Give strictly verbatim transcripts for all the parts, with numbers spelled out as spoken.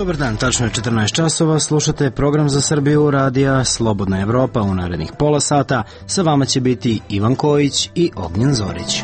Dobar dan, tačno je četrnaest časova, slušate program za Srbiju radija Slobodna Evropa. U narednih pola sata sa vama će biti Ivan Kojić i Ognjen Zorić.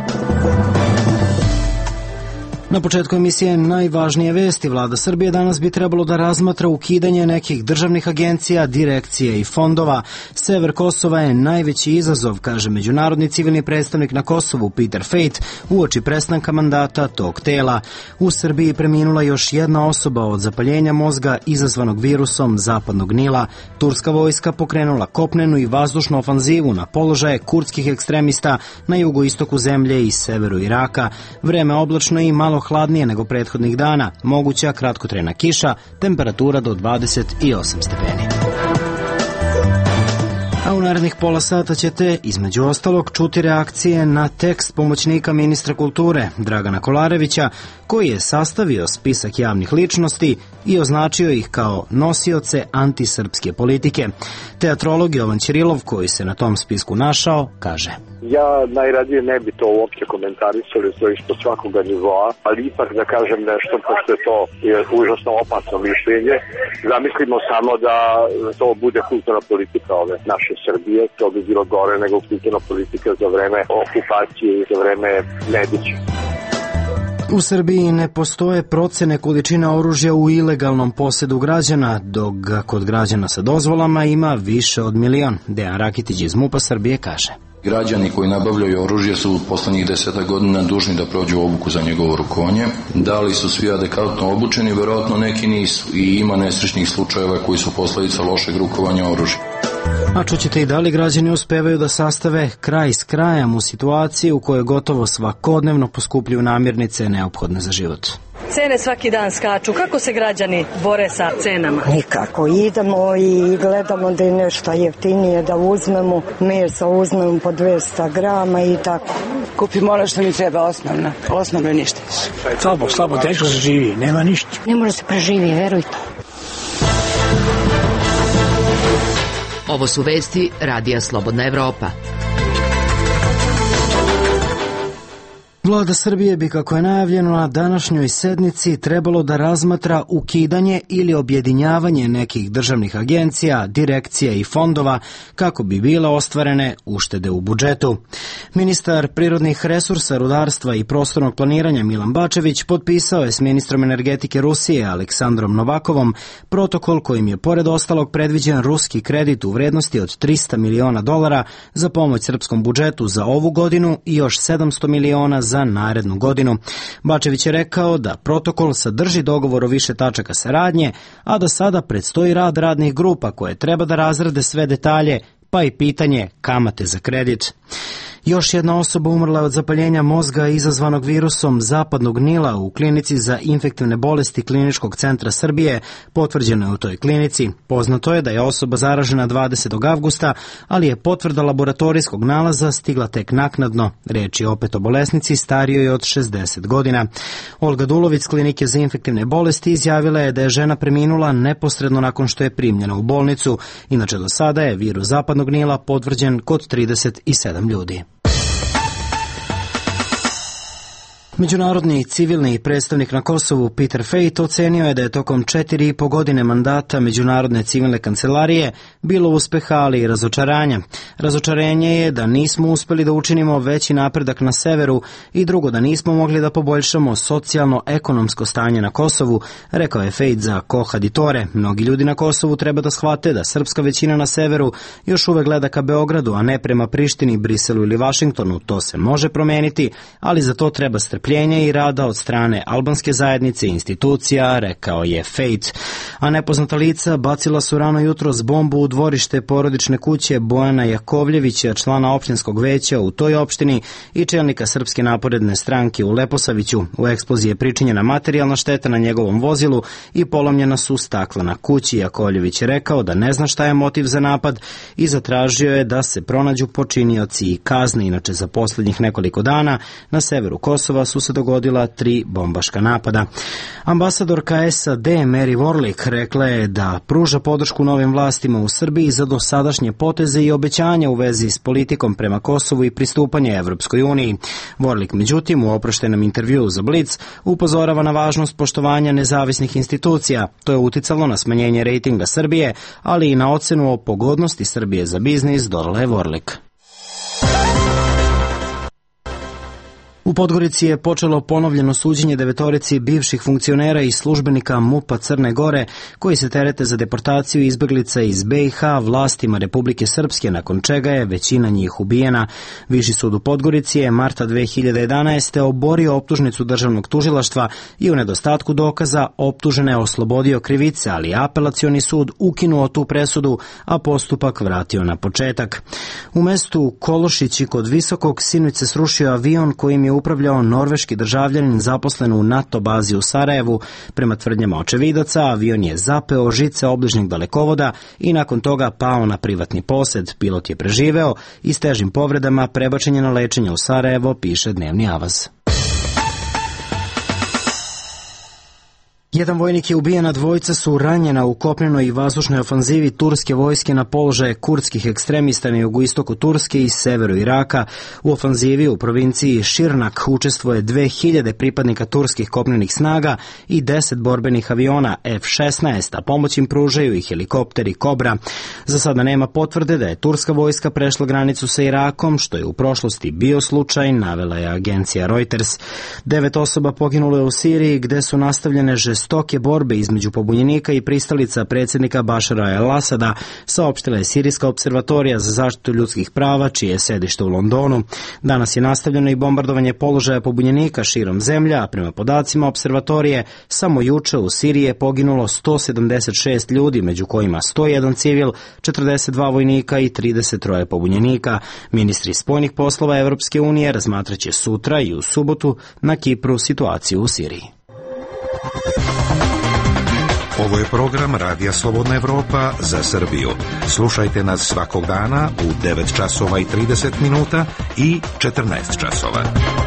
Na početku emisije najvažnije vesti. Vlada Srbije danas bi trebalo da razmatra ukidanje nekih državnih agencija, direkcije i fondova. Sever Kosova je najveći izazov, kaže međunarodni civilni predstavnik na Kosovu Peter Fejt uoči prestanka mandata tog tela. U Srbiji preminula još jedna osoba od zapaljenja mozga izazvanog virusom zapadnog Nila. Turska vojska pokrenula kopnenu i vazdušnu ofanzivu na položaje kurdskih ekstremista na jugoistoku zemlje i severu Iraka. Vreme oblačno i malo hladnije nego prethodnih dana, moguća kratkotrajna kiša, temperatura do dvadeset osam stepeni. A u narednih pola sata ćete, između ostalog, čuti reakcije na tekst pomoćnika ministra kulture Dragana Kolarevića, koji je sastavio spisak javnih ličnosti i označio ih kao nosioce antisrpske politike. Teatrolog Jovan Ćirilov, koji se na tom spisku našao, kaže: Ja najradije ne bi to uopće komentarisali, to je ispod svakoga nivoa, ali ipak da kažem nešto, pošto je to je užasno opasno mišljenje. Zamislimo samo da to bude kulturna politika ove naše Srbije, to bi bilo gore nego kulturna politika za vreme okupacije i za vreme Nedića. U Srbiji ne postoje procene količine oružja u ilegalnom posedu građana, dok kod građana sa dozvolama ima više od milion. Dejan Rakitić iz MUP-a Srbije kaže: Građani koji nabavljaju oružje su u poslednjih deseta godina dužni da prođu obuku za njegovo rukovanje. Da li su svi adekvatno obučeni? Verovatno neki nisu i ima nesrećnih slučajeva koji su posledica lošeg rukovanja oružja. A čućete i da li građani uspevaju da sastave kraj s krajem u situaciji u kojoj gotovo svakodnevno poskupljuju namirnice neophodne za život. Cene svaki dan skaču. Kako se građani bore sa cenama? Nikako. Idemo i gledamo da je nešto jeftinije da uzmemo. Mesa uzmemo po dvesta grama i tako. Kupimo ono što mi treba, osnovno. Osnovno je ništa. Slabo, slabo, teško se živi, nema ništa. Ne može se preživi, verujte. Ovo su vesti radija Slobodna Evropa. Vlada Srbije bi, kako je najavljeno na današnjoj sednici, trebalo da razmatra ukidanje ili objedinjavanje nekih državnih agencija, direkcija i fondova kako bi bile ostvarene uštede u budžetu. Ministar prirodnih resursa, rudarstva i prostornog planiranja Milan Bačević potpisao je s ministrom energetike Rusije Aleksandrom Novakovom protokol kojim je pored ostalog predviđen ruski kredit u vrednosti od trista miliona dolara za pomoć srpskom budžetu za ovu godinu i još sedamsto miliona za narednu godinu. Bačević je rekao da protokol sadrži dogovor o više tačaka saradnje, a da sada predstoji rad radnih grupa koje treba da razrade sve detalje, pa i pitanje kamate za kredit. Još jedna osoba umrla je od zapaljenja mozga izazvanog virusom zapadnog Nila u klinici za infektivne bolesti Kliničkog centra Srbije. Potvrđeno je u toj klinici. Poznato je da je osoba zaražena dvadesetog avgusta, ali je potvrda laboratorijskog nalaza stigla tek naknadno. Reč je opet o bolesnici starijoj od šezdeset godina. Olga Dulović s Klinike za infektivne bolesti izjavila je da je žena preminula neposredno nakon što je primljena u bolnicu. Inače, do sada je virus zapadnog Nila potvrđen kod trideset sedam ljudi. Međunarodni civilni predstavnik na Kosovu Peter Fejt ocenio je da je tokom četiri i po godine mandata Međunarodne civilne kancelarije bilo uspeha, ali i razočaranja. Razočarenje je da nismo uspeli da učinimo veći napredak na severu i drugo da nismo mogli da poboljšamo socijalno-ekonomsko stanje na Kosovu, rekao je Fejt za Kohaditore. Mnogi ljudi na Kosovu treba da shvate da srpska većina na severu još uvek gleda ka Beogradu, a ne prema Prištini, Briselu ili Vašingtonu. To se može promeniti, ali za to treba strpljenje i rada od strane albanske zajednice i institucija, rekao je Fejt. A nepoznata lica bacila su rano jutros bombu u dvorište porodične kuće Bojana Jakovljevića, člana opštinskog veća u toj opštini i čelnika Srpske napredne stranke u Leposaviću. U eksploziji je pričinjena materijalna šteta na njegovom vozilu i polomljena su stakla na kući. Jakovljević je rekao da ne zna šta je motiv za napad i zatražio je da se pronađu počinioci i kazne. Inače, za poslednjih nekoliko dana na severu Kosova su se dogodila tri bombaška napada. Ambasadorka S A D Mary Warlick rekla je da pruža podršku novim vlastima u Srbiji za dosadašnje poteze i obećanja u vezi s politikom prema Kosovu i pristupanje Evropskoj uniji. Warlick, međutim, u oproštenom intervjuu za Blitz upozorava na važnost poštovanja nezavisnih institucija. To je uticalo na smanjenje rejtinga Srbije, ali i na ocenu o pogodnosti Srbije za biznis, dodala je Warlick. U Podgorici je počelo ponovljeno suđenje devetorici bivših funkcionera i službenika MUP-a Crne Gore koji se terete za deportaciju izbeglica iz B i H vlastima Republike Srpske, nakon čega je većina njih ubijena. Viši sud u Podgorici je marta dve hiljade jedanaeste. oborio optužnicu državnog tužilaštva i u nedostatku dokaza optužene oslobodio krivice, ali apelacioni sud ukinuo tu presudu, a postupak vratio na početak. U mestu Kološići kod Visokog sinoć se srušio avion kojim je upravljao norveški državljanin zaposlen u NATO bazi u Sarajevu. Prema tvrdnjama očevidaca, avion je zapeo žice obližnjeg dalekovoda i nakon toga pao na privatni posed. Pilot je preživeo i s težim povredama prebačen je na lečenje u Sarajevo, piše Dnevni Avaz. Jedan vojnik je ubijen, a dvojica su ranjena u kopnenoj i vazdušnoj ofanzivi turske vojske na položaje kurdskih ekstremista na jugoistoku Turske i severu Iraka. U ofanzivi u provinciji Širnak učestvuje dve hiljade pripadnika turskih kopnenih snaga i deset borbenih aviona F šesnaest, a pomoć im pružaju i helikopteri Kobra. Za sada nema potvrde da je turska vojska prešla granicu sa Irakom, što je u prošlosti bio slučaj, navela je agencija Reuters. Devet osoba poginulo je u Siriji, gde su nastavljene žestoke stoke borbe između pobunjenika i pristalica predsjednika Bašara el-Asada, saopštila je Sirijska observatorija za zaštitu ljudskih prava, čije je sedište u Londonu. Danas je nastavljeno i bombardovanje položaja pobunjenika širom zemlje, a prema podacima observatorije, samo juče u Siriji je poginulo sto sedamdeset šest ljudi, među kojima sto jedan civil, četrdeset dva vojnika i trideset tri pobunjenika. Ministri spoljnih poslova Evropske unije razmatraće sutra i u subotu na Kipru situaciju u Siriji. Ovo je program Radija Slobodna Evropa za Srbiju. Slušajte nas svakog dana u devet časova i trideset minuta i četrnaest časova.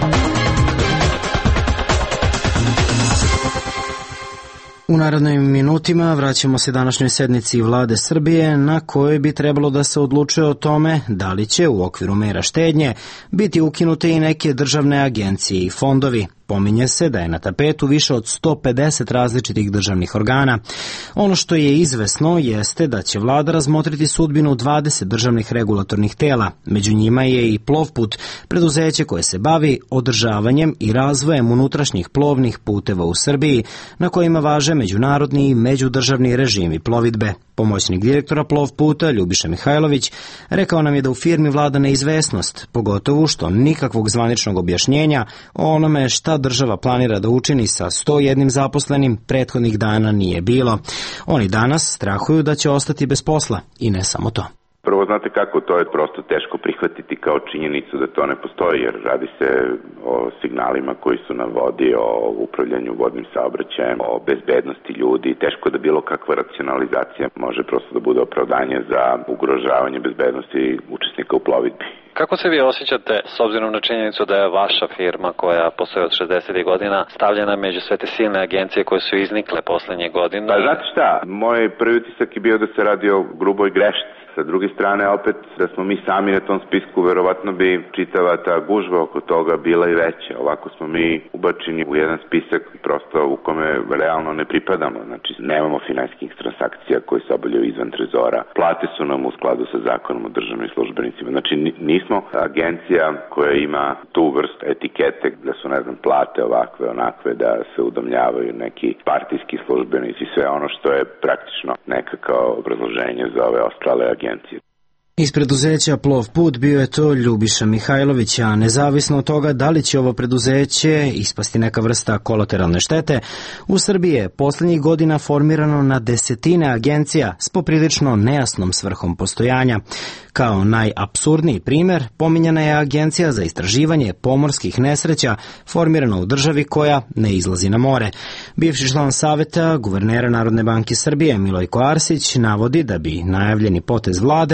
U narednim minutima vraćamo se današnjoj sednici Vlade Srbije, na kojoj bi trebalo da se odlučuje o tome da li će u okviru mera štednje biti ukinute i neke državne agencije i fondovi. Pominje se da je na tapetu više od sto pedeset različitih državnih organa. Ono što je izvesno jeste da će vlada razmotriti sudbinu dvadeset državnih regulatornih tela. Među njima je i Plovput, preduzeće koje se bavi održavanjem i razvojem unutrašnjih plovnih puteva u Srbiji, na kojima važe međunarodni i međudržavni režimi plovidbe. Pomoćnik direktora Plovputa Ljubiša Mihajlović rekao nam je da u firmi vlada neizvesnost, pogotovo što nikakvog zvaničnog objašnjenja o onome šta država planira da učini sa sto jedan zaposlenim prethodnih dana nije bilo. Oni danas strahuju da će ostati bez posla i ne samo to. Prvo, znate kako, to je prosto teško prihvatiti kao činjenicu da to ne postoji, jer radi se o signalima koji su na vodi, o upravljanju vodnim saobraćajem, o bezbednosti ljudi. Teško da bilo kakva racionalizacija može prosto da bude opravdanje za ugrožavanje bezbednosti učesnika u plovidbi. Kako se vi osjećate s obzirom na činjenicu da je vaša firma, koja postoji od šezdesetih godina, stavljena među sve te silne agencije koje su iznikle poslednje godine? Pa znate šta, moj prvi utisak je bio da se radi o gruboj grešci. Sa druge strane, opet, da smo mi sami na tom spisku, verovatno bi čitava ta gužva oko toga bila i veća. Ovako smo mi ubačeni u jedan spisak prosto u kome realno ne pripadamo. Znači, nemamo finansijskih transakcija koje se obavljaju izvan trezora. Plate su nam u skladu sa zakonom o državnim službenicima. Znači, nismo agencija koja ima tu vrst etikete da su, ne znam, plate ovakve, onakve, da se udomljavaju neki partijski službenici, sve ono što je praktično nekako obrazloženje za ove ostale agencije. Iz preduzeća Plovput bio je to Ljubiša Mihajlović, a nezavisno od toga da li će ovo preduzeće ispasti neka vrsta kolateralne štete, u Srbiji je poslednjih godina formirano na desetine agencija s poprilično nejasnom svrhom postojanja. Kao najapsurdniji primer pominjana je Agencija za istraživanje pomorskih nesreća, formirana u državi koja ne izlazi na more. Bivši član saveta guvernera Narodne banke Srbije Milojko Arsić navodi da bi najavljeni potez vlade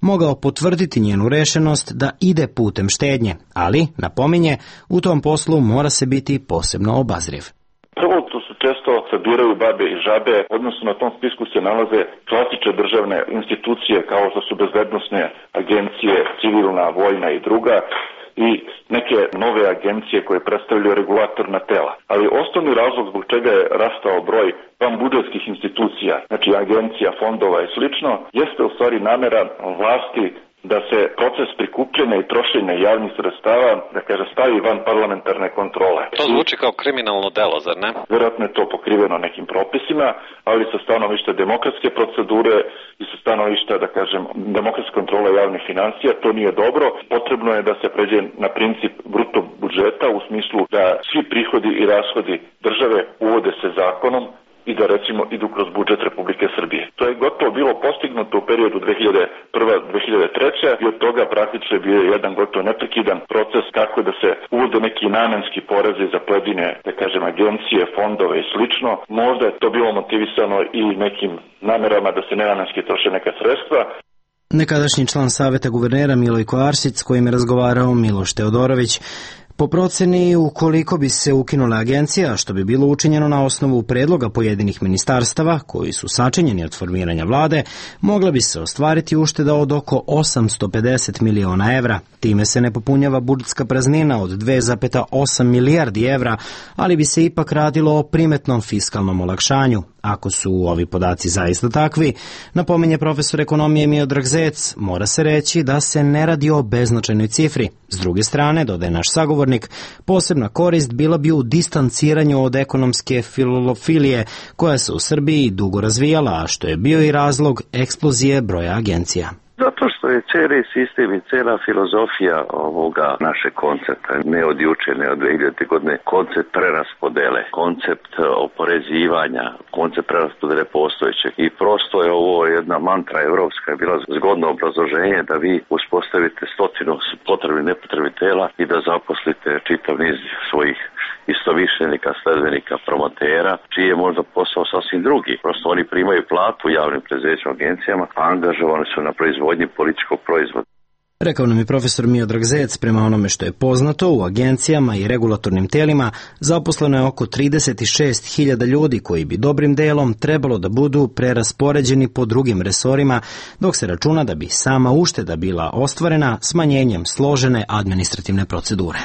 mogao potvrditi njenu rešenost da ide putem štednje, ali, napominje, u tom poslu mora se biti posebno obazriv. Prvo, to su često sabiraju babe i žabe, odnosno na tom spisku se nalaze klasične državne institucije kao što su bezbednosne agencije, civilna, vojna i druga, i neke nove agencije koje predstavljaju regulatorna tela. Ali osnovni razlog zbog čega je rastao broj vanbudžetskih institucija, znači agencija, fondova i slično, jeste u stvari namera vlasti da se proces prikupljanja i trošenja javnih sredstava, da kaže, stavi van parlamentarne kontrole. To zvuči kao kriminalno delo, zar ne? Vjerojatno je to pokriveno nekim propisima, ali sa stanovišta demokratske procedure i sa stanovišta, da kažem, demokratske kontrole javnih financija, to nije dobro. Potrebno je da se pređe na princip bruto budžeta u smislu da svi prihodi i rashodi države uvode se zakonom i da recimo idu kroz budžet Republike Srbije. To je gotovo bilo postignuto u periodu dve hiljade prve do dve hiljade treće i od toga praktično je bio jedan gotovo neprekidan proces kako da se uvode neki namenski porezi za pojedine, da kažem, agencije, fondove i slično. Možda je to bilo motivisano i nekim namerama da se nenamenski troše neka sredstva. Nekadašnji član Saveta guvernera Milojko Arsic, s kojim je razgovarao Miloš Teodorović, po proceni, ukoliko bi se ukinula agencija, što bi bilo učinjeno na osnovu predloga pojedinih ministarstava, koji su sačinjeni od formiranja vlade, mogla bi se ostvariti ušteda od oko osamsto pedeset miliona evra. Time se ne popunjava budžetska praznina od dve zarez osam milijardi evra, ali bi se ipak radilo o primetnom fiskalnom olakšanju. Ako su ovi podaci zaista takvi, napominje profesor ekonomije Miodrag Zec, mora se reći da se ne radi o beznačajnoj cifri. S druge strane, dodaje naš sagovornik, posebna korist bila bi u distanciranju od ekonomske filofilije koja se u Srbiji dugo razvijala, a što je bio i razlog eksplozije broja agencija. Zato što je cijeli sistem i cijela filozofija ovoga naše koncepta, ne od juče, ne od dve hiljadite godine, koncept preraspodele, koncept oporezivanja, koncept preraspodele postojećeg. I prosto je ovo jedna mantra evropska, je bila zgodno obrazloženje da vi uspostavite stotinu potrebnih nepotrebnih tela i da zaposlite čitav niz svojih istomišljenika, sledbenika, promotera, čiji je možda posao sasvim drugi. Prosto oni primaju platu u javnim preduzećima, agencijama, a angažovani su na proizvodnji političkog proizvoda. Rekao nam je profesor Miodrag Zec, prema onome što je poznato, u agencijama i regulatornim telima zaposleno je oko trideset šest hiljada ljudi koji bi dobrim delom trebalo da budu preraspoređeni po drugim resorima, dok se računa da bi sama ušteda bila ostvarena smanjenjem složene administrativne procedure.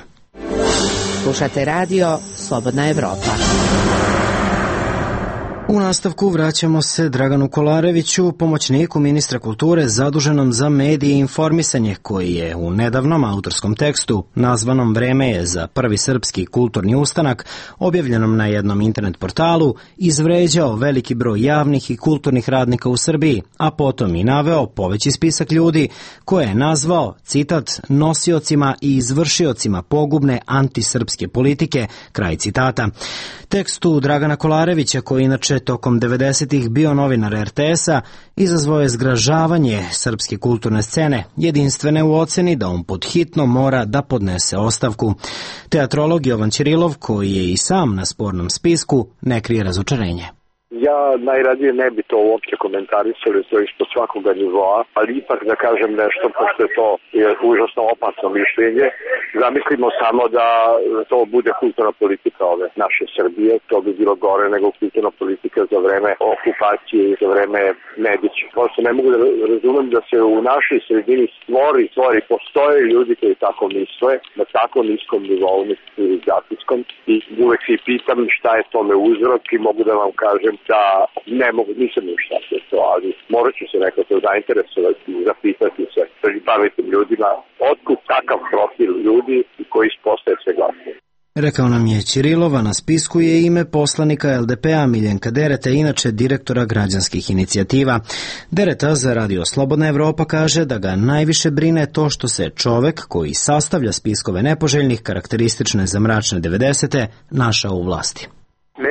Slušate radio Slobodna Evropa. U nastavku vraćamo se Draganu Kolareviću, pomoćniku ministra kulture zaduženom za medije i informisanje, koji je u nedavnom autorskom tekstu nazvanom Vreme je za prvi srpski kulturni ustanak, objavljenom na jednom internet portalu, izvređao veliki broj javnih i kulturnih radnika u Srbiji, a potom i naveo poveći spisak ljudi koje je nazvao, citat, nosiocima i izvršiocima pogubne antisrpske politike, kraj citata. Tekstu Dragana Kolarevića, koji inače tokom devedesetih bio novinar er te es-a, izazvao je zgražavanje srpske kulturne scene, jedinstvene u oceni da on podhitno mora da podnese ostavku. Teatrolog Jovan Ćirilov, koji je i sam na spornom spisku, ne krije razočarenje. Ja najradije ne bi to uopće komentarisali, to je ispod svakoga nivoa, ali ipak da kažem nešto, pošto je to je užasno opasno mišljenje. Zamislimo samo da to bude kulturna politika ove naše Srbije, to bi bilo gore nego kulturna politika za vreme okupacije i za vreme Nedića. Prosto ne mogu da razumem da se u našoj sredini stvori, stvori, postoje ljudi koji tako misle, na tako niskom nivou, civilizacijskom, i uvek se pitam šta je tome uzrok i mogu da vam kažem da ne mogu, nisam ništa se to, ali morat ću se nekako zainteresovati i zapitati se pametnim ljudima otkud takav profil ljudi koji postaje sve glasnije. Rekao nam je Ćirilova, na spisku je ime poslanika el de pe-a Miljenka Dereta, inače direktora građanskih inicijativa. Dereta za radio Slobodna Evropa kaže da ga najviše brine to što se čovek koji sastavlja spiskove nepoželjnih karakteristične za mračne devedesete našao u vlasti. Ne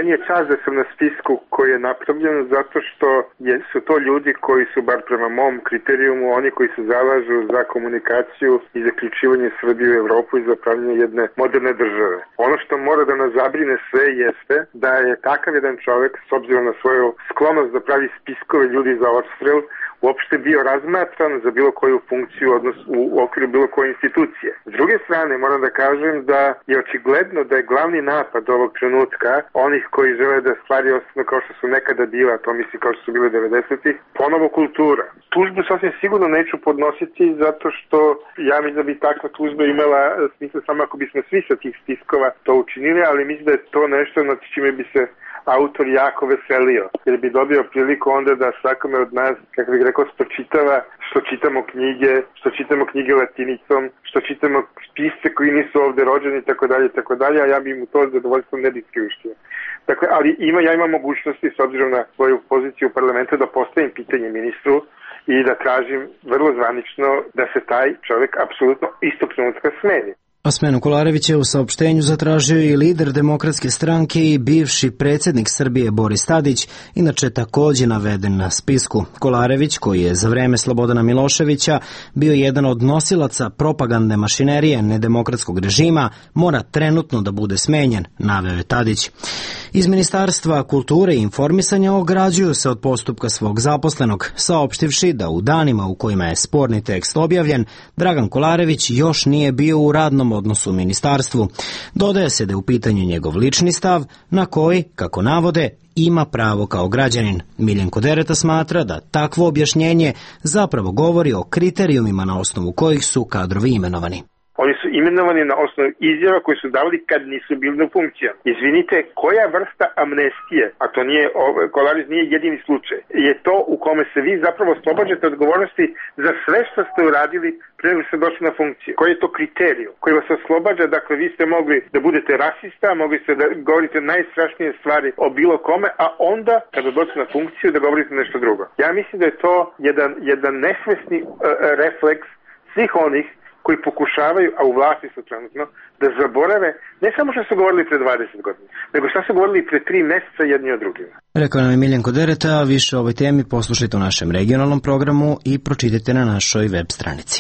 meni je čast da sam na spisku koji je napravljen zato što je, su to ljudi koji su, bar prema mom kriterijumu, oni koji se zalažu za komunikaciju i zaključivanje Srbije u Evropu i za pravljenje jedne moderne države. Ono što mora da nas zabrine sve jeste da je takav jedan čovjek, s obzirom na svoju sklonost da pravi spiskove ljudi za odstrel, uopšte bio razmatran za bilo koju funkciju, odnosno u okviru bilo koje institucije. S druge strane, moram da kažem da je očigledno da je glavni napad ovog trenutka onih koji žele da stvari ostanu kao što su nekada bila, to misli kao što su bile devedesetih, ponovo kultura. Tužbu sasvim sigurno neću podnositi zato što ja mislim da bi takva tužba imala smisla samo ako bismo svi sa tih spiskova to učinili, ali mislim da je to nešto nad čime bi se autor jako veselio, jer bi dobio priliku onda da svakome od nas, kako bih rekao, spočitava što čitamo knjige, što čitamo knjige latinicom, što čitamo pisce koji nisu ovde rođeni i tako dalje, tako dalje, a ja bi mu to zadovoljstvo ne isključio. Dakle, ali ima, ja imam mogućnosti, s obzirom na svoju poziciju u parlamentu, da postavim pitanje ministru i da tražim vrlo zvanično da se taj čovjek apsolutno istog trenutka smeni. A smenu Kolarevića u saopštenju zatražio i lider Demokratske stranke i bivši predsjednik Srbije Boris Tadić, inače također naveden na spisku. Kolarević, koji je za vreme Slobodana Miloševića bio jedan od nosilaca propagandne mašinerije nedemokratskog režima, mora trenutno da bude smenjen, naveo je Tadić. Iz Ministarstva kulture i informisanja ograđuju se od postupka svog zaposlenog, saopštivši da u danima u kojima je sporni tekst objavljen, Dragan Kolarević još nije bio u radnom odnosu u ministarstvu. Dodaje se da je u pitanju njegov lični stav, na koji, kako navode, ima pravo kao građanin. Miljenko Dereta smatra da takvo objašnjenje zapravo govori o kriterijumima na osnovu kojih su kadrovi imenovani. Oni su imenovani na osnovu izjava koje su davali kad nisu bili na funkcijama. Izvinite, koja vrsta amnestije, a to nije, Kolarić nije jedini slučaj, je to u kome se vi zapravo oslobađate odgovornosti za sve što ste uradili pre nego ste došli na funkciju. Koji je to kriterij koji vas oslobađa? Dakle, vi ste mogli da budete rasista, mogli ste da govorite najstrašnije stvari o bilo kome, a onda, kada dođete na funkciju, da govorite nešto drugo. Ja mislim da je to jedan, jedan nesvesni uh, refleks svih onih koji pokušavaju, a u vlasti su trenutno, da zaborave ne samo što su govorili pre dvadeset godina, nego što su govorili pre tri meseca jedni od drugima. Rekao nam je Miljenko Dereta, a više o ovoj temi poslušajte u našem regionalnom programu i pročitajte na našoj web stranici.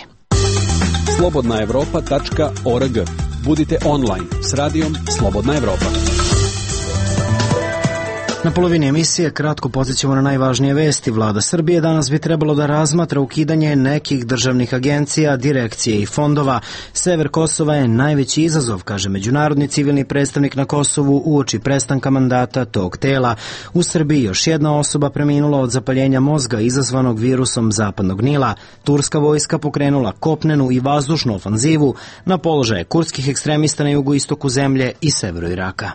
slobodna evropa tačka org. Budite online s radijom Slobodna Evropa. Na polovini emisije kratko podsjećamo na najvažnije vesti. Vlada Srbije danas bi trebalo da razmatra ukidanje nekih državnih agencija, direkcije i fondova. Sever Kosova je najveći izazov, kaže međunarodni civilni predstavnik na Kosovu uoči prestanka mandata tog tela. U Srbiji još jedna osoba preminula od zapaljenja mozga izazvanog virusom zapadnog Nila. Turska vojska pokrenula kopnenu i vazdušnu ofanzivu na položaje kurdskih ekstremista na jugoistoku zemlje i severu Iraka.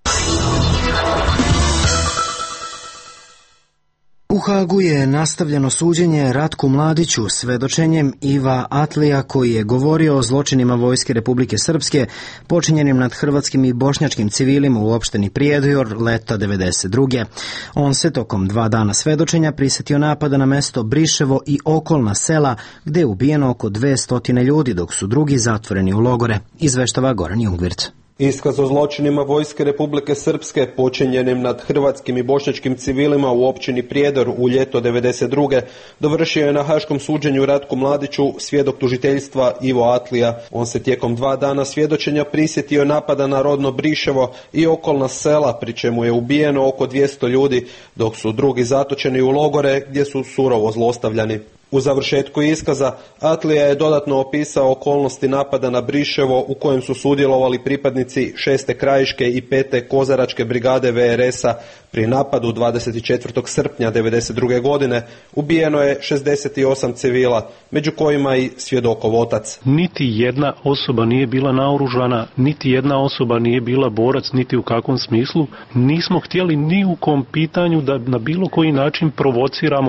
U Hagu je nastavljeno suđenje Ratku Mladiću svedočenjem Iva Atlija, koji je govorio o zločinima Vojske Republike Srpske počinjenim nad hrvatskim i bošnjačkim civilima u opštini Prijedor leta devedeset druge. On se tokom dva dana svedočenja prisjetio napada na mesto Briševo i okolna sela gde je ubijeno oko dvesta ljudi, dok su drugi zatvoreni u logore, izveštava Goran Jungvirt. Iskaz o zločinima Vojske Republike Srpske počinjenim nad hrvatskim i bošnjačkim civilima u općini Prijedor u ljeto devedeset druge dovršio je na haškom suđenju Ratku Mladiću svjedok tužiteljstva Ivo Atlija. On se tijekom dva dana svjedočenja prisjetio napada na rodno Briševo i okolna sela, pri čemu je ubijeno oko dvjesto ljudi, dok su drugi zatočeni u logore gdje su surovo zlostavljani. U završetku iskaza Atlija je dodatno opisao okolnosti napada na Briševo u kojem su sudjelovali pripadnici šeste krajiške i pete kozaračke brigade V R S-a. Pri napadu dvadeset četvrtog srpnja devedeset druge godine ubijeno je šezdeset osam civila, među kojima i svjedokov otac. Niti jedna osoba nije bila naoružana, niti jedna osoba nije bila borac, niti u kakvom smislu. Nismo htjeli ni u kom pitanju da na bilo koji način provociramo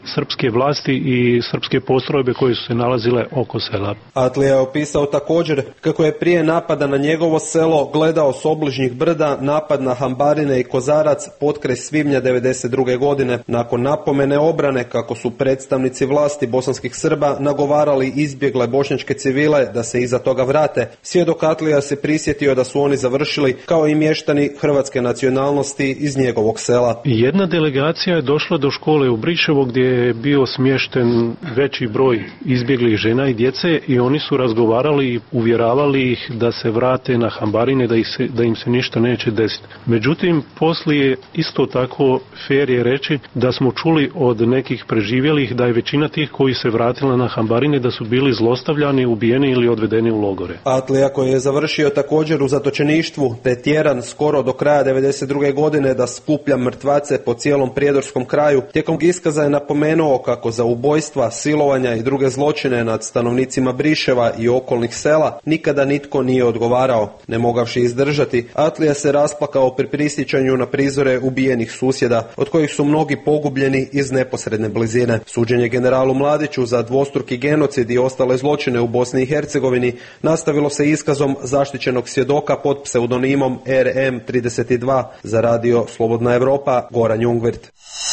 srpske vlasti i srpske postrojbe koje su se nalazile oko sela. Atlija je opisao također kako je prije napada na njegovo selo gledao s obližnjih brda napad na Hambarine i Kozarac potkraj svibnja devedeset druge godine. Nakon napomene obrane kako su predstavnici vlasti bosanskih Srba nagovarali izbjegle bošnjačke civile da se iza toga vrate, svjedok Atlija se prisjetio da su oni završili kao i mještani hrvatske nacionalnosti iz njegovog sela. Jedna delegacija je došla do škole u Briševo gdje je bio smješten veći broj izbjeglih žena i djece i oni su razgovarali i uvjeravali ih da se vrate na Hambarine, da, ih se, da im se ništa neće desiti. Međutim, poslije isto tako fer je reći da smo čuli od nekih preživjelih da je većina tih koji se vratila na Hambarine da su bili zlostavljani, ubijeni ili odvedeni u logore. Atlija koji je završio također u zatočeništvu te tjeran skoro do kraja devedeset druge godine da skuplja mrtvace po cijelom prijedorskom kraju, tijekom iskaza je napomenuo kako za ubojstva, silovanja i druge zločine nad stanovnicima Briševa i okolnih sela nikada nitko nije odgovarao. Ne mogavši izdržati, Atlija se rasplakao pri prisjećanju na prizore ubijenih susjeda, od kojih su mnogi pogubljeni iz neposredne blizine. Suđenje generalu Mladiću za dvostruki genocid i ostale zločine u Bosni i Hercegovini nastavilo se iskazom zaštićenog svjedoka pod pseudonimom R M trideset dva za radio Slobodna Evropa, Goran Jungvirt.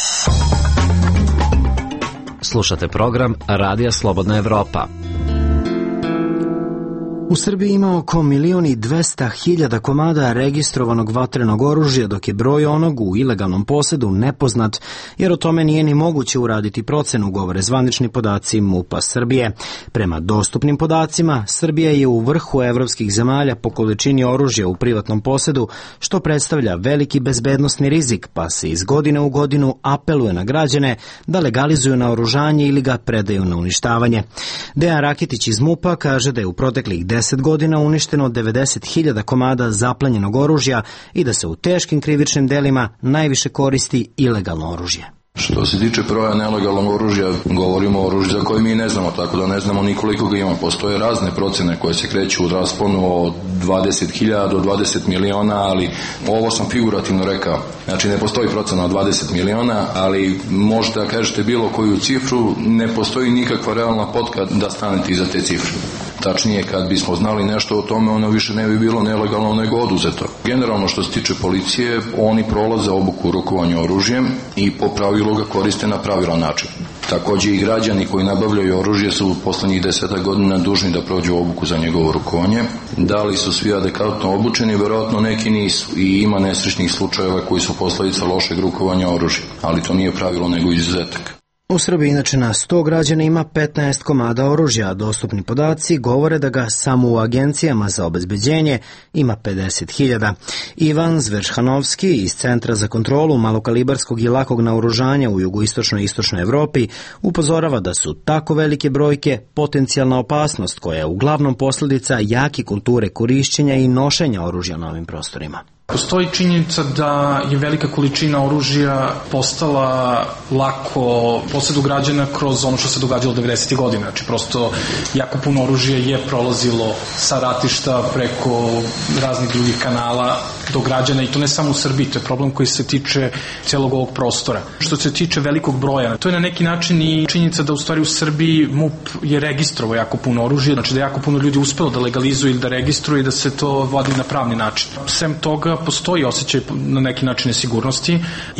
Slušate program Radija Slobodna Evropa. U Srbiji ima oko milion i dvesta hiljada komada registrovanog vatrenog oružja, dok je broj onog u ilegalnom posedu nepoznat, jer o tome nije ni moguće uraditi procenu, govore zvanični podaci MUP-a Srbije. Prema dostupnim podacima, Srbija je u vrhu evropskih zemalja po količini oružja u privatnom posedu, što predstavlja veliki bezbednosni rizik, pa se iz godine u godinu apeluje na građane da legalizuju naoružanje ili ga predaju na uništavanje. Dejan Rakitić iz MUP-a kaže da je u proteklih deset godina uništeno devedeset hiljada komada zaplenjenog oružja i da se u teškim krivičnim delima najviše koristi ilegalno oružje. Što se tiče broja nelegalnog oružja, govorimo o oružju za koje mi ne znamo, tako da ne znamo ni koliko ga ima. Postoje razne procene koje se kreću u rasponu od dvadeset hiljada do dvadeset miliona, ali ovo sam figurativno rekao. Znači ne postoji procena od dvadeset miliona, ali možete da kažete bilo koju cifru, ne postoji nikakva realna potka da stanete iza te cifre. Tačnije, kad bismo znali nešto o tome, ono više ne bi bilo nelegalno nego oduzeto. Generalno što se tiče policije, oni prolaze obuku u rukovanju oružjem i po pravilu ga koriste na pravilan način. Također i građani koji nabavljaju oružje su u poslednjih deseta godina dužni da prođu obuku za njegovo rukovanje. Da li su svi adekvatno obučeni? Verovatno neki nisu i ima nesrećnih slučajeva koji su posledica lošeg rukovanja oružja, ali to nije pravilo nego izuzetak. U Srbiji inače na sto građana ima petnaest komada oružja, a dostupni podaci govore da ga samo u agencijama za obezbeđenje ima pedeset hiljada. Ivan Zveršhanovski iz Centra za kontrolu malokalibarskog i lakog naoružanja u jugoistočnoj i istočnoj Evropi upozorava da su tako velike brojke potencijalna opasnost koja je uglavnom posljedica jake kulture korišćenja i nošenja oružja na ovim prostorima. Postoji činjenica da je velika količina oružja postala lako posedu građana kroz ono što se događalo devedesetih godina. Znači prosto jako puno oružja je prolazilo sa ratišta preko raznih drugih kanala do građana i to ne samo u Srbiji, to je problem koji se tiče celog ovog prostora. Što se tiče velikog broja, to je na neki način i činjenica da u stvari u Srbiji MUP je registrovao jako puno oružja, znači da je jako puno ljudi uspelo da legalizuju ili da registruju i da se to vodi na pravni način. Sem toga postoji osjećaj na neki način nesigurnosti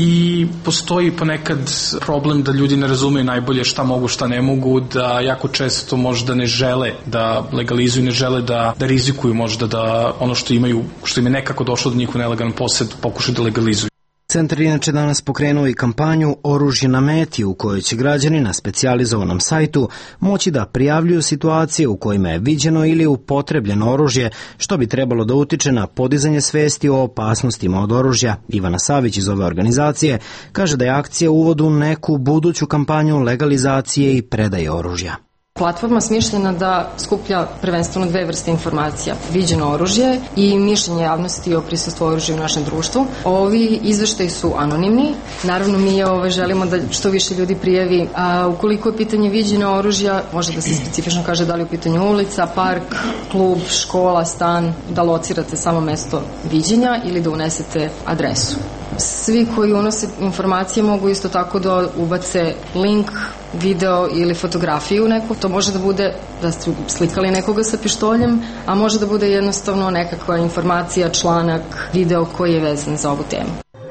i postoji ponekad problem da ljudi ne razumeju najbolje šta mogu, šta ne mogu, da jako često možda ne žele da legalizuju, ne žele da, da rizikuju možda da ono što imaju, što im je nekako došlo do njihov nelegalan posed, pokušaju da legalizuju. Centar inače danas pokrenuo i kampanju Oružje na meti, u kojoj će građani na specijalizovanom sajtu moći da prijavljuju situacije u kojima je viđeno ili upotrebljeno oružje, što bi trebalo da utiče na podizanje svesti o opasnostima od oružja. Ivana Savić iz ove organizacije kaže da je akcija uvod u neku buduću kampanju legalizacije i predaje oružja. Platforma smišljena da skuplja prvenstveno dve vrste informacija, viđeno oružje i mišljenje javnosti o prisustvu oružja u našem društvu. Ovi izveštaji su anonimni, naravno mi ove, želimo da što više ljudi prijavi, a ukoliko je pitanje viđeno oružja, može da se specifično kaže da li je u pitanju ulica, park, klub, škola, stan, da locirate samo mesto viđenja ili da unesete adresu. Svi koji unose informacije mogu isto tako da ubace link, video ili fotografiju neku. To može da bude da ste slikali nekoga sa pištoljem, a može da bude jednostavno nekakva informacija, članak, video koji je vezan za ovu temu.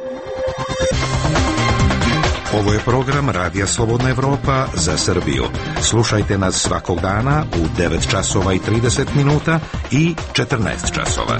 Ovo je program Radija Slobodna Evropa za Srbiju. Slušajte nas svakog dana u devet časova i trideset minuta i četrnaest časova.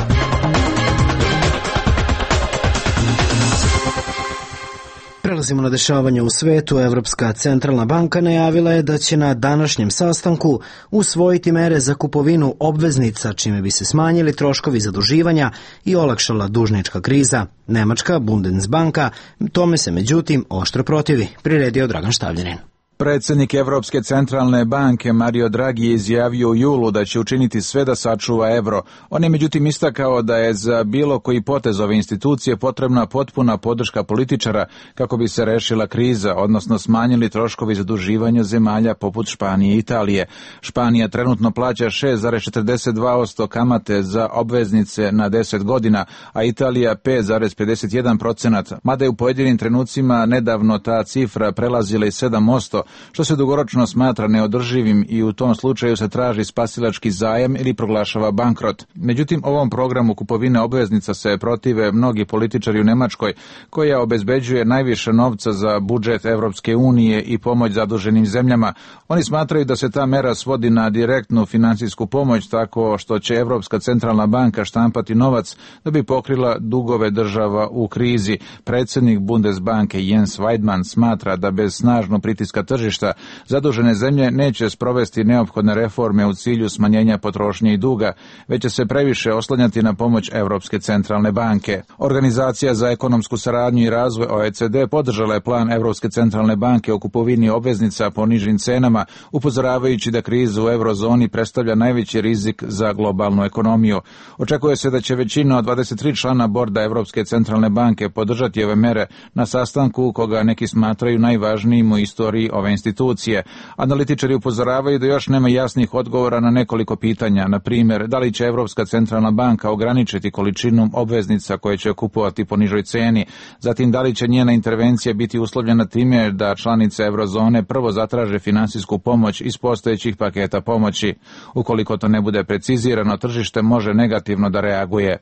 Prelazimo na dešavanje u svetu. Evropska centralna banka najavila je da će na današnjem sastanku usvojiti mere za kupovinu obveznica, čime bi se smanjili troškovi zaduživanja i olakšala dužnička kriza. Nemačka Bundesbanka tome se međutim oštro protivi, priredio Dragan Štavljanin. Predsjednik Evropske centralne banke Mario Draghi je izjavio u julu da će učiniti sve da sačuva evro. On je međutim istakao da je za bilo koji potez ove institucije potrebna potpuna podrška političara kako bi se rešila kriza, odnosno smanjili troškovi zaduživanja zemalja poput Španije i Italije. Španija trenutno plaća šest zarez četrdeset dva posto kamate za obveznice na deset godina, a Italija pet zarez pedeset jedan posto, mada je u pojedinim trenucima nedavno ta cifra prelazila i sedam posto, što se dugoročno smatra neodrživim i u tom slučaju se traži spasilački zajam ili proglašava bankrot. Međutim, ovom programu kupovine obveznica se protive mnogi političari u Nemačkoj, koja obezbeđuje najviše novca za budžet Evropske unije i pomoć zaduženim zemljama. Oni smatraju da se ta mera svodi na direktnu finansijsku pomoć tako što će Evropska centralna banka štampati novac da bi pokrila dugove država u krizi. Predsjednik Bundesbanke Jens Weidmann smatra da bez snažnog pritiska tržišta zadužene zemlje neće sprovesti neophodne reforme u cilju smanjenja potrošnje i duga, već će se previše oslanjati na pomoć Evropske centralne banke. Organizacija za ekonomsku saradnju i razvoj O E C D podržala je plan Evropske centralne banke o kupovini obveznica po nižim cenama, upozoravajući da kriza u eurozoni predstavlja najveći rizik za globalnu ekonomiju. Očekuje se da će većina od dvadeset tri člana borda Evropske centralne banke podržati ove mere na sastanku koga neki smatraju najvažnijim u istoriji ove institucije. Analitičari upozoravaju da još nema jasnih odgovora na nekoliko pitanja, na primjer, da li će Evropska centralna banka ograničiti količinu obveznica koje će kupovati po nižoj ceni, zatim da li će njena intervencija biti uslovljena time da članice eurozone prvo zatraže finansijsku pomoć iz postojećih paketa pomoći. Ukoliko to ne bude precizirano, tržište može negativno da reaguje.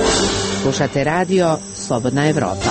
Slušate radio Slobodna Evropa.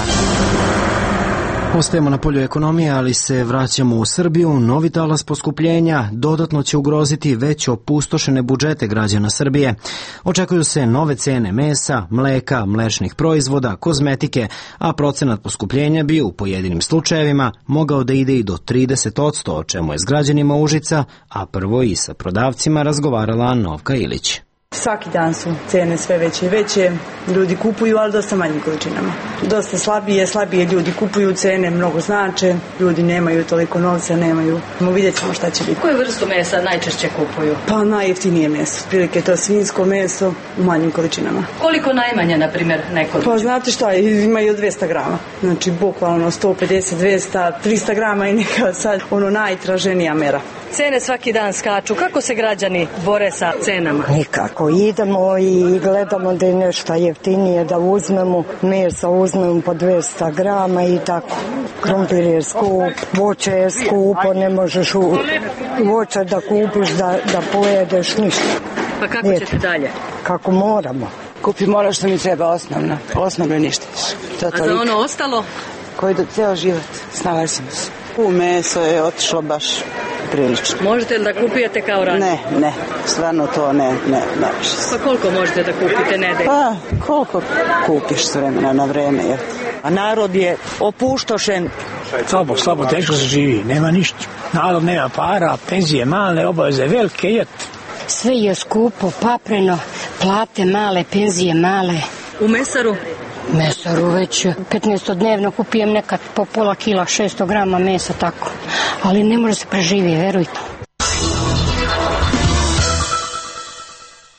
Ostajemo na polju ekonomije, ali se vraćamo u Srbiju. Novi talas poskupljenja dodatno će ugroziti već opustošene budžete građana Srbije. Očekuju se nove cene mesa, mleka, mlečnih proizvoda, kozmetike, a procenat poskupljenja bi u pojedinim slučajevima mogao da ide i do trideset posto, o čemu je s građanima Užica, a prvo i sa prodavcima razgovarala Novka Ilić. Svaki dan su cene sve veće i veće, ljudi kupuju, ali dosta manjim količinama. Dosta slabije, slabije ljudi kupuju, cene mnogo znače, ljudi nemaju toliko novca, nemaju. Vidjet ćemo šta će biti. Koju vrstu mesa najčešće kupuju? Pa najjeftinije meso, prilike to svinjsko meso u manjim količinama. Koliko najmanje, na primjer, neko? Pa znate šta, imaju dvesta grama, znači bukvalno sto pedeset, dvesta, trista grama i neka sad ono najtraženija mera. Cene svaki dan skaču, kako se građani bore sa cenama? Nikako. Idemo i gledamo da je nešto jeftinije, da uzmemo mesa, uzmemo po dvesta grama i tako. Krompir je skup, voće je skupo, ne možeš u voće da kupiš, da, da pojedeš ništa. Pa kako Eto. ćete dalje? Kako moramo. Kupim ono što mi treba osnovno, osnovno ništa. To A za ono ostalo? Koji do ceo život, snalazimo se. U meso je otišlo baš prilično. Možete li da kupujete kao ranije? Ne, ne, stvarno to ne, ne, ne. Pa koliko možete da kupite nedelje? Pa, koliko kupiš s vremena na vreme, jer a narod je opustošen. Slabo, slabo, teško se živi, nema ništa. Narod nema para, penzije male, obaveze velike, jet. Sve je skupo, papreno, plate male, penzije male. U mesaru? Mesaru već petnaestodnevno kupijem nekad po pola kila, šesto grama mesa, tako. Ali ne može se preživjeti, verujte.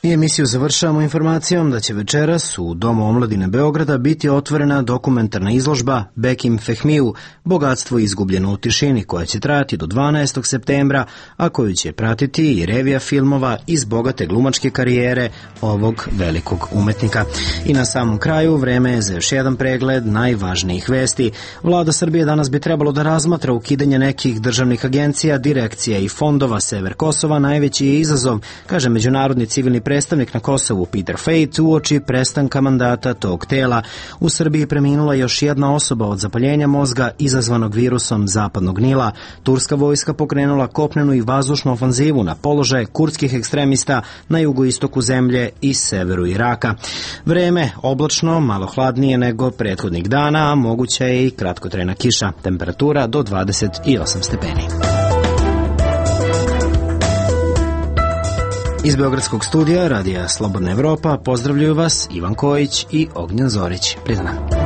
I emisiju završavamo informacijom da će večeras u Domu omladine Beograda biti otvorena dokumentarna izložba Bekim Fehmiju, bogatstvo izgubljeno u tišini, koja će trajati do dvanaestog septembra, a koju će pratiti i revija filmova iz bogate glumačke karijere ovog velikog umetnika. I na samom kraju vreme je za još jedan pregled najvažnijih vesti. Vlada Srbije danas bi trebalo da razmatra ukidanje nekih državnih agencija, direkcija i fondova. Sever Kosova najveći je izazov, kaže međunarodni civilni predstavnik na Kosovu Peter Fejt uoči prestanka mandata tog tela. U Srbiji preminula još jedna osoba od zapaljenja mozga izazvanog virusom zapadnog Nila. Turska vojska pokrenula kopnenu i vazdušnu ofanzivu na položaje kurdskih ekstremista na jugoistoku zemlje i severu Iraka. Vreme oblačno, malo hladnije nego prethodnih dana, a moguća je i kratkotrajna kiša. Temperatura do dvadeset osam stepeni. Iz Beogradskog studija Radija Slobodna Evropa pozdravljaju vas Ivan Kojić i Ognjen Zorić. Prijatno.